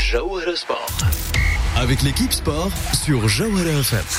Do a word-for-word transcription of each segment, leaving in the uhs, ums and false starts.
Jawahara Sport. Avec l'équipe sport sur Jawahara F M.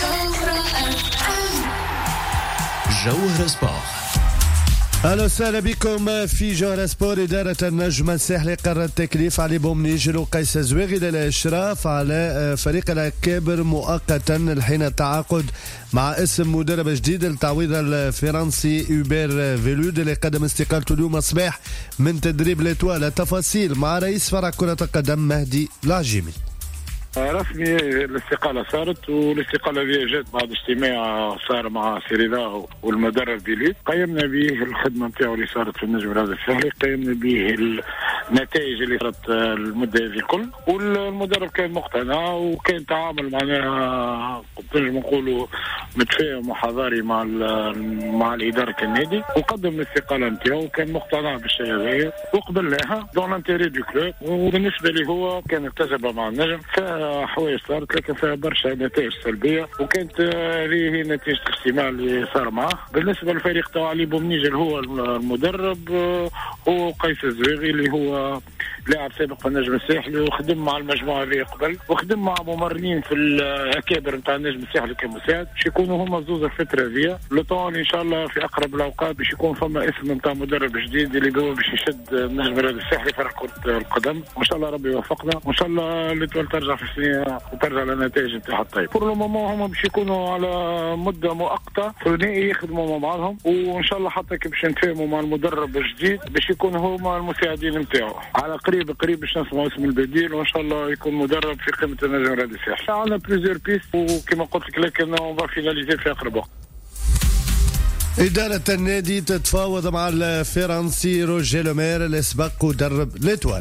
Jawahara Sport. اهلا وسهلا بكم في جوهرة سبور. إدارة النجم الساحلي قررت تكليف علي بومنيجل وقيس زويغي للإشراف على فريق الكابر مؤقتا حين التعاقد مع اسم مدرب جديد لتعويض الفرنسي يوبير فيلود اللي قدم استقالته اليوم الصباح من تدريب ليتوال. التفاصيل مع رئيس فرع كرة القدم مهدي العجيمي. رسمي الاستقالة صارت، والاستقالة هذه جات بعد اجتماع صار مع سيريدا والمدرب بيليت. قيمنا به الخدمة نتاعو اللي صارت في النجم الرياضي الساحلي، قيمنا به النتائج اللي صارت المدة هذه الكل، والمدرب كان مقتنع وكان تعامل معناها نجم نقولوا متفاهم وحضاري مع مع الإدارة النادي، وقدم الاستقالة نتاعو وكان مقتنع بالشيء هذا وقبلناها دون لانتيري دو كلوب. وبالنسبة لي هو كان اكتسب مع النجم حوايج صارت، لكن فيها برشا نتائج سلبيه، وكانت هذه هي نتيجه الاجتماع اللي صار معه. بالنسبه للفريق تاع علي بومنيجل هو المدرب، هو قيس الزويغي اللي هو لاعب سابق في النجم الساحلي وخدم مع المجموعه هذه قبل، وخدم مع ممرنين في الاكابر نتاع النجم الساحلي كمساعد، باش يكونوا هما زوز الفتره هذه لطون ان شاء الله في اقرب الاوقات باش يكون فما اسم نتاع مدرب جديد اللي هو باش يشد النجم الرياضي الساحلي فرق كره القدم، وان شاء الله ربي يوفقنا، وان شاء الله اللي ترجع في السنين وترجع للنتائج نتاعها الطيب. بور لو مومون هما باش يكونوا على مده مؤقته ثنائي يخدموا مع بعضهم، وان شاء الله حتى كي باش نتفاهموا مع المدرب الجديد باش يكونوا هما المساعدين نتاعو. على قريب قريب باش نسمعوا اسم البديل، وان شاء الله يكون مدرب في قمه النجم الرياضي الساحلي. عندنا بليزيور بيست وكما قلت لك، لكن اون فا فيناليزي في اقرب وقت. إدارة النادي تتفاوض مع الفرنسي روجيه لومير اللي سبق ودرب ليتوال.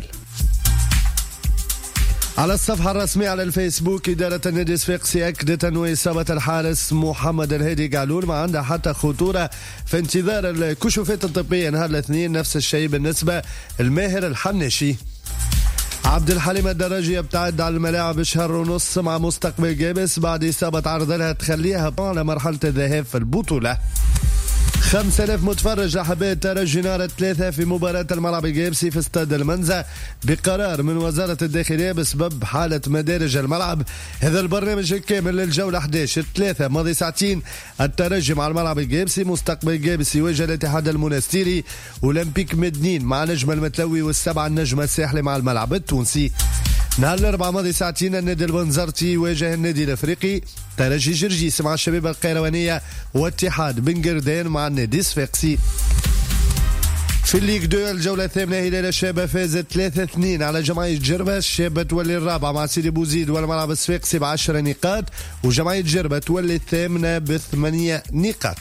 على الصفحة الرسمية على الفيسبوك، إدارة النادي الصفاقسي أكدت أن إصابة الحارس محمد الهادي قالول ما عندها حتى خطورة في انتظار الكشوفات الطبية نهار الاثنين. نفس الشيء بالنسبة الماهر الحناشي. عبد الحليم الدراجي يبتعد عن الملاعب شهر ونص مع مستقبل جابس بعد إصابة عرضلها تخليها على مرحلة الذهاب في البطولة. خمسة آلاف متفرج أحباء الترجي نار ثلاثة في مباراة الملعب الجابسي في استاد المنزه بقرار من وزارة الداخلية بسبب حالة مدارج الملعب. هذا البرنامج الكامل للجولة أحد عشر ثلاثة ماضي ساعتين. الترجي مع الملعب الجابسي، مستقبل الجابسي يواجه الاتحاد المنستيري، أولمبيك مدنين مع نجم المتلوي، والسبعة النجم الساحلي مع الملعب التونسي. نهار الأربعاء ماضي ساعتين النادي البنزرتي يواجه النادي الأفريقي، ترجي جرجيس مع الشباب القيروانية، واتحاد بن قردان مع النادي الصفاقسي. في الليغ دو الجولة الثامنة هلال الشابة فازت ثلاثة اثنين على جمعية جربة. الشابة تولي الرابعة مع سيدي بوزيد والملعب الصفاقسي بعشر نقاط، وجمعية جربة تولي الثامنة بثمانية نقاط.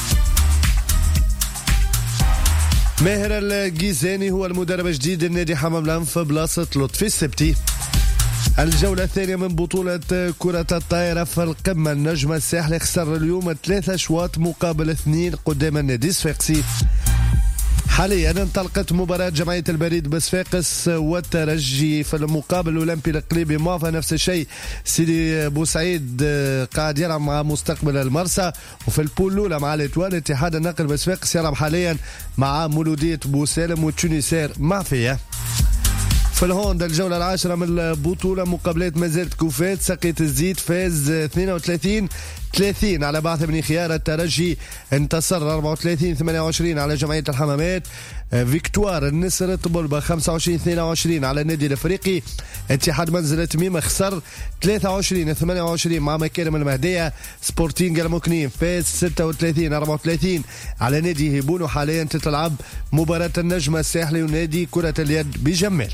ماهر الجيزاني هو المدرب الجديد النادي حمام الأنف بلاصة لطفي السبتي. الجولة الثانية من بطولة كرة الطائرة في القمة، النجم الساحلي خسر اليوم ثلاثة أشواط مقابل اثنين قدام النادي الصفاقسي. حاليا انطلقت مباراة جمعية البريد بصفاقس والترجي في المقابل الأولمبي القليبي مافا. نفس الشيء سيدي بوسعيد قاعد يلعب مع مستقبل المرسى، وفي البول الأولى مع الإتوال اتحاد النقل بصفاقس يلعب حاليا مع مولودية بوسالم وتونسير مافيا. في الهوند الجولة العاشرة من البطولة مقابلات مازالت كوفات. سقية الزيت فاز اثنين وثلاثين ثلاثين على بعث بن خيار. الترجي انتصر أربعة وثلاثين ثمانية وعشرين على جمعية الحمامات. فيكتوار النسر طبلبة خمسة وعشرين اثنين وعشرين على النادي الافريقي. اتحاد منزلة تميم خسر ثلاثة وعشرين ثمانية وعشرين مع مكارم المهدية. سبورتينغ المكنين فاز ستة وثلاثين أربعة وثلاثين على نادي هيبون. وحاليا تتلعب مباراة النجم الساحلي ونادي كرة اليد بجمال.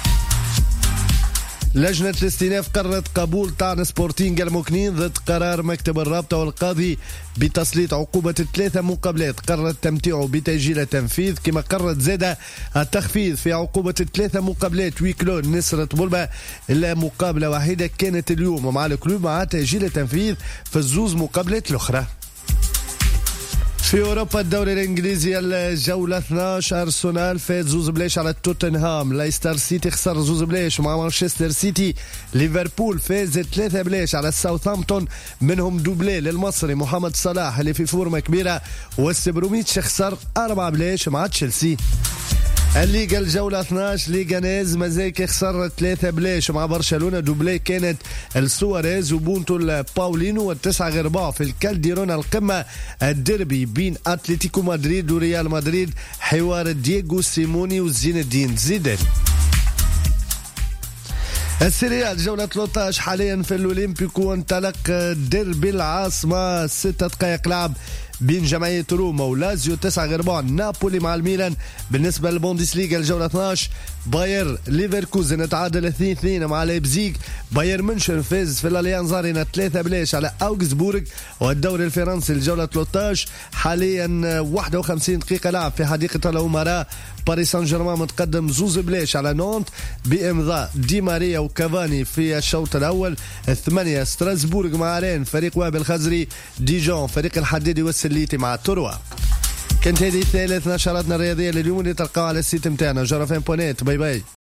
لجنة الاستئناف قررت قبول طعن سبورتينغ المكنين ضد قرار مكتب الرابطة والقاضي بتسليط عقوبة ثلاثة مقابلات. قررت تمتيعه بتأجيل التنفيذ، كما قررت زادة التخفيض في عقوبة ثلاثة مقابلات ويكلو نسر طبلبة، إلا مقابلة واحدة كانت اليوم مع الكلوب مع تأجيل التنفيذ في الزوز مقابلات الأخرى. في أوروبا الدوري الإنجليزي الجولة اثناش أرسنال فاز زوز بلاش على توتنهام. لايستر سيتي خسر زوز بلاش مع مانشستر سيتي. ليفربول فاز ثلاثة بلاش على ساوثهامبتون، منهم دوبلي للمصري محمد صلاح اللي في فورمة كبيرة. والسبروميتش خسر أربعة بلاش مع تشيلسي. الليغا الجولة اثناش ليغانيز مازال خسر ثلاثة بلاش مع برشلونة. دوبلي كانت السواريز وبونتو الباولينو والتسعة غرباء في الكالديرون. القمة الديربي بين اتلتيكو مدريد وريال مدريد، حوار دييغو سيموني وزين الدين زيدان. السيريا الجولة ثلاثة عشر حاليا في الأولمبيكو، انطلق ديربي العاصمة ستة دقائق لعب بين جمعية روما ولازيو تسعة غرباء. نابولي مع الميلان. بالنسبة للبوندسليغا الجولة اثناش باير ليفركوزن تعادل اثنين اثنين مع لايبزيغ. باير منشن فاز في الاليانز ارينا ثلاثة بلاش على اوغسبورغ. والدوري الفرنسي الجولة ثلاثة عشر حاليا واحد وخمسين دقيقة لعب في حديقة الأمراء. باريس سان جيرمان متقدم زوز بلاش على نونت بإمضاء دي ماريا وكافاني في الشوط الأول. ثمانية ستراسبورغ مع رين فريق وائل خزري. ديجون فريق الحديدي والسليتي مع تروا. كانت هذه ثالث نشراتنا الرياضية لليوم اللي تلقاها على السيت متاعنا جرافين بونيت. باي باي.